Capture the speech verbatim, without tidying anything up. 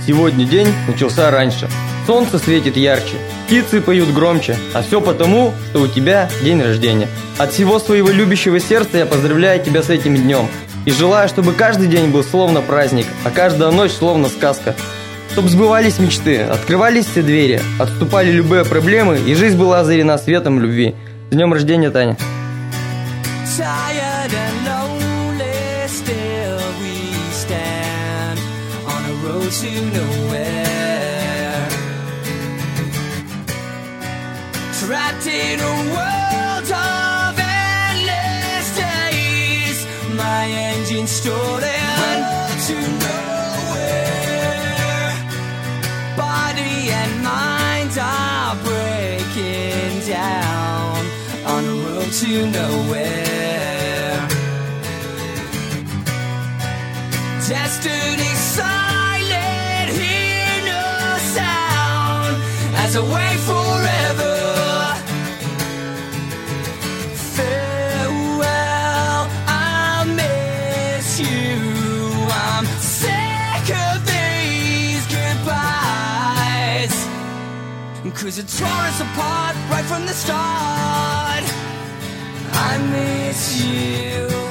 Сегодня день начался раньше. Солнце светит ярче, птицы поют громче, а все потому, что у тебя день рождения. От всего своего любящего сердца я поздравляю тебя с этим днем. И желаю, чтобы каждый день был словно праздник, а каждая ночь словно сказка. Чтобы сбывались мечты, открывались все двери, отступали любые проблемы, и жизнь была озарена светом любви. С днем рождения, Таня! Tired and lonely, still we stand on a road to nowhere. Trapped in a world of endless days, my engine stolen to nowhere. Body and mind are breaking down on a road to nowhere. Destiny silent, hear no sound as I wait forever. Farewell, I miss you. I'm sick of these goodbyes, 'cause it tore us apart right from the start. I miss you.